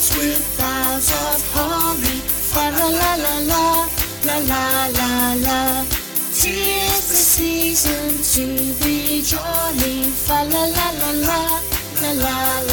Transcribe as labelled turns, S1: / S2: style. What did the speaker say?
S1: with boughs of holly. Fa la la la la, la la la la. 'Tis the season to be jolly. Fa la la la la, la la